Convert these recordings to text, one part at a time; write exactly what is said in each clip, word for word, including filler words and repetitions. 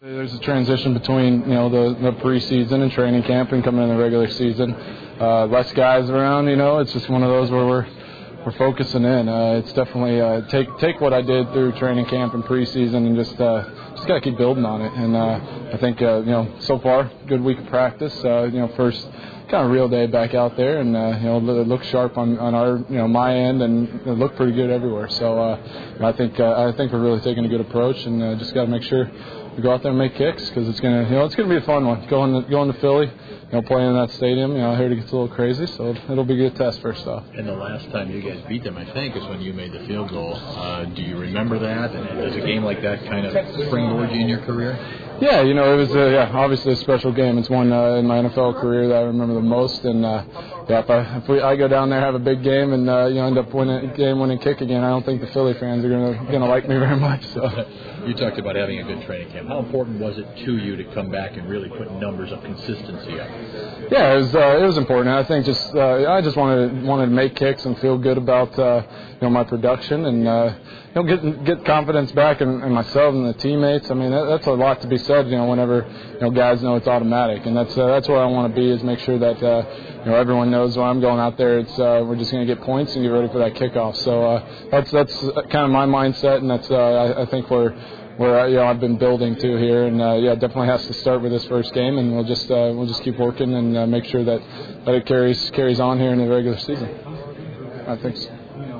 There's a transition between, you know, the, the preseason and training camp and coming in the regular season. Uh, less guys around, you know. It's just one of those where we're we're focusing in. Uh, it's definitely uh, take take what I did through training camp and preseason and just uh, just gotta keep building on it. And uh, I think uh, you know, so far, good week of practice. Uh, you know, first kind of real day back out there, and uh, you know, it looked sharp on, on our, you know, my end, and it looked pretty good everywhere. So uh, I think uh, I think we're really taking a good approach, and uh, just got to make sure we go out there and make kicks, because it's gonna, you know, it's gonna be a fun one. Going to, going to Philly, you know, playing in that stadium. You know, I heard it gets a little crazy, so it'll be a good test first off. And the last time you guys beat them, I think, is when you made the field goal. Uh, do you remember that? And does a game like that kind of springboard you in your career? Yeah, you know, it was uh, yeah, obviously a special game. It's one uh, in my N F L career that I remember the most. And uh, yeah, if I if we, I go down there, have a big game, and uh, you know, end up winning game winning kick again, I don't think the Philly fans are gonna gonna like me very much. So. You talked about having a good training camp. How important was it to you to come back and really put numbers of consistency up? Yeah, it was uh, it was important. I think just uh, I just wanted wanted to make kicks and feel good about uh, you know, my production, and uh, you know, get get confidence back in, in myself and the teammates. I mean, that, that's a lot to be said. You know, whenever you know, guys know it's automatic, and that's uh, that's where I want to be, is make sure that uh, you know, everyone knows when I'm going out there, it's uh, we're just going to get points and get ready for that kickoff. So uh, that's that's kind of my mindset, and that's uh, I, I think we're. Where you know, I've been building to here, and uh, yeah, definitely has to start with this first game, and we'll just uh, we'll just keep working and uh, make sure that, that it carries carries on here in the regular season. I think so.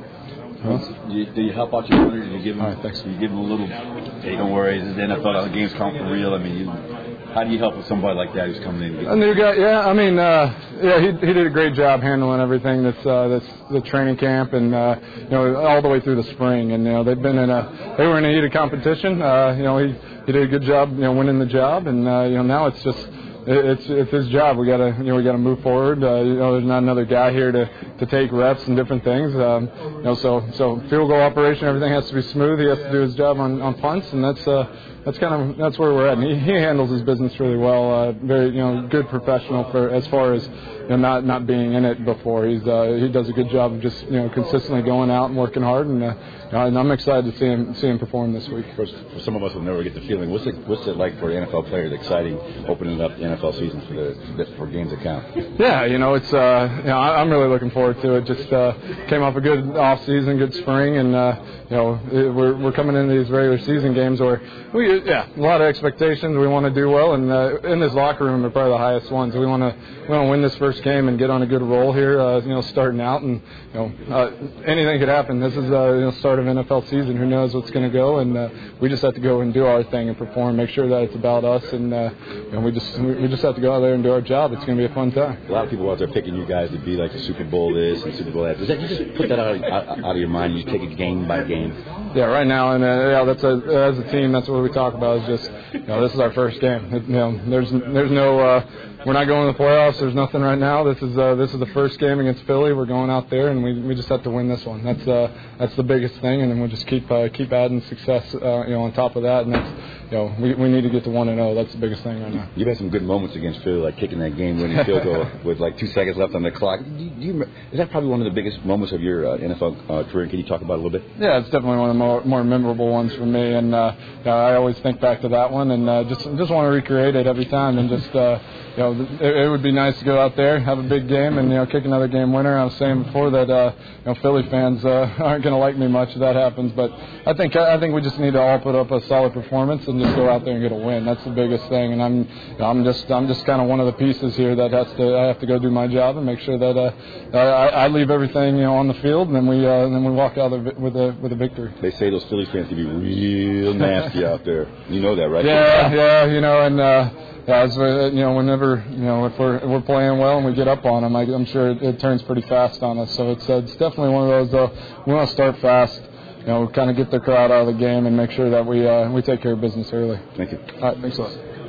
Huh? Do, you, do you help out your runner? Do you give him? All right, thanks. Do you give him a little? Hey, don't worry. The N F L games count for real. I mean, you, how do you help with somebody like that who's coming in? A new guy, yeah. I mean, uh, yeah, he he did a great job handling everything that's uh, that's the training camp, and uh, you know, all the way through the spring. And you know, they've been in a they were in a heated competition. Uh, you know, he he did a good job, you know, winning the job, and uh, you know, now it's just. It's it's his job. We gotta you know we gotta move forward. Uh, you know, there's not another guy here to, to take reps and different things. Um, you know, so so field goal operation, everything has to be smooth. He has to do his job on, on punts, and that's uh that's kind of that's where we're at. And he, he handles his business really well. Uh, very you know good professional for as far as you know not not being in it before. He's uh, he does a good job of just you know consistently going out and working hard. And, uh, and I'm excited to see him see him perform this week. For, for some of us who never get the feeling, what's it what's it like for N F L players? Exciting opening up the N F L season for the for games that count. Yeah, you know it's uh, you know I'm really looking forward to it. Just uh, came off a good off season, good spring, and uh, you know we're we're coming into these regular season games where we yeah a lot of expectations. We want to do well, and uh, in this locker room, they're probably the highest ones. We want to we want to win this first game and get on a good roll here. Uh, you know, starting out, and you know uh, anything could happen. This is uh, you know start of N F L season. Who knows what's going to go, and uh, we just have to go and do our thing and perform. Make sure that it's about us, and uh, you know, we just we just have to go out there and do our job. It's going to be a fun time. A lot of people out there picking you guys to be like the Super Bowl this and Super Bowl that. Does that you just put that out of, out, out of your mind? And you take it game by game. Yeah, right now, and uh, yeah, that's a, as a team, that's what we talk about. Is just you know, this is our first game. It, you know, there's there's no. Uh, We're not going to the playoffs. There's nothing right now. This is uh, this is the first game against Philly. We're going out there, and we we just have to win this one. That's uh, that's the biggest thing, and then we'll just keep uh, keep adding success, uh, you know, on top of that. And that's, you know, we we need to get to one and zero. That's the biggest thing right now. You've had some good moments against Philly, like kicking that game-winning field goal with like two seconds left on the clock. Do you, do you, is that probably one of the biggest moments of your uh, N F L uh, career? Can you talk about it a little bit? Yeah, it's definitely one of the more, more memorable ones for me, and uh, you know, I always think back to that one, and uh, just just want to recreate it every time, and just. Uh, You know, it, it would be nice to go out there, have a big game, and you know, kick another game winner. I was saying before that uh, you know, Philly fans uh, aren't going to like me much if that happens, but I think I think we just need to all put up a solid performance and just go out there and get a win. That's the biggest thing, and I'm you know, I'm just I'm just kind of one of the pieces here that has to I have to go do my job and make sure that uh, I, I leave everything you know on the field, and then we uh, and then we walk out with a with a victory. They say those Philly fans can be real nasty out there. You know that, right? Yeah, yeah, you know, and. Uh, Yeah, it's, you know, whenever, you know, if we're, if we're playing well and we get up on them, I, I'm sure it, it turns pretty fast on us. So it's, uh, it's definitely one of those, though, we want to start fast, you know, kind of get the crowd out of the game and make sure that we uh, we take care of business early. Thank you. All right, thanks a lot.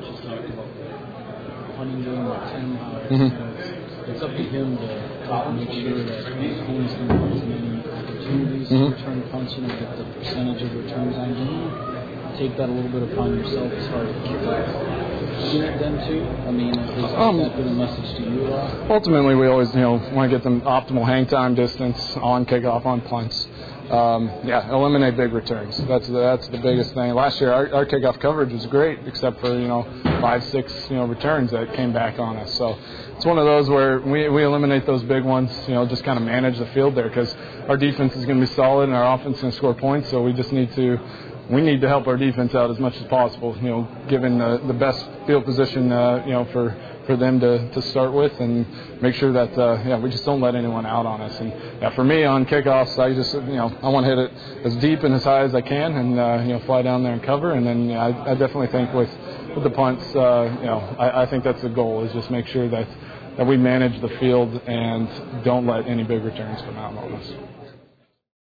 Mm-hmm. It's up to him to make sure that his opponents don't have as many opportunities to return punts, you know, get the percentage of returns on him. Take that a little bit upon yourself as far as get them to? I mean, has um, that been a message to you at all? Ultimately, we always, you know, want to get them optimal hang time, distance, on kickoff, on punts. um, yeah, eliminate big returns. That's the, that's the biggest thing. Last year, our, our kickoff coverage was great, except for you know five, six you know returns that came back on us. So it's one of those where we we eliminate those big ones. You know, just kind of manage the field there because our defense is going to be solid and our offense is going to score points. So we just need to. We need to help our defense out as much as possible, you know, given the, the best field position, uh, you know, for, for them to, to start with, and make sure that, uh, yeah, we just don't let anyone out on us. And yeah, for me on kickoffs, I just, you know, I want to hit it as deep and as high as I can, and uh, you know, fly down there and cover. And then yeah, I, I definitely think with with the punts, uh, you know, I, I think that's the goal is just make sure that that we manage the field and don't let any big returns come out on us.